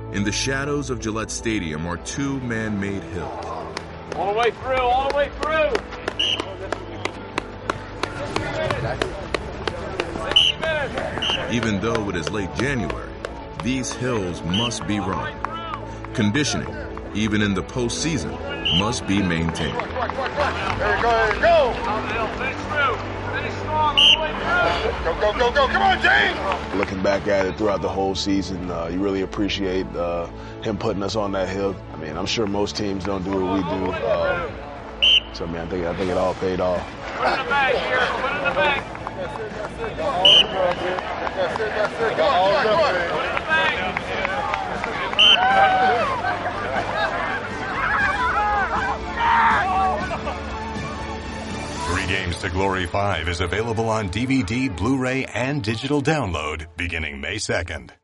In the shadows of Gillette Stadium are two man-made hills. All the way through, all the way through. 60 minutes. Even though it is late January, these hills must be run. Conditioning, even in the postseason, must be maintained. There you go. Finish through. Finish strong all the way through. Go. Come on, James. Looking back at it throughout the whole season, you really appreciate him putting us on that hill. I mean, I'm sure most teams don't do what we do. So, I think it all paid off. Put it in the bag here. Put it in the bag. That's it. Come on. Put it in the bag. 3 Games to Glory 5 is available on DVD, Blu-ray, and digital download beginning May 2nd.